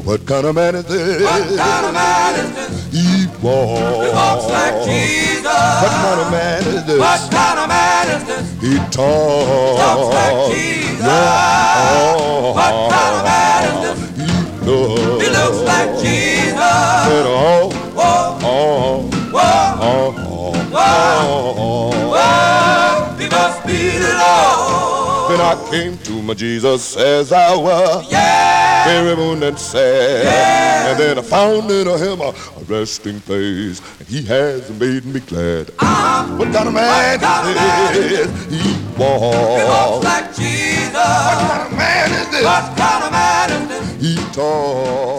What kind of man is this? What kind of man is this? He walks like Jesus. What kind of man is this? What kind of man is this? He talks like Jesus. Yeah. What kind of man is this? He looks like Jesus. Said, oh, whoa, oh, whoa, oh, whoa, whoa, he must be the Lord. Then I came to my Jesus as I was. Yeah. Very moon and sad. Yeah. And then I found in him a resting place. And he has made me glad. What kind of man is this? He walks like Jesus. What kind of man is this? What kind of man is this? He talks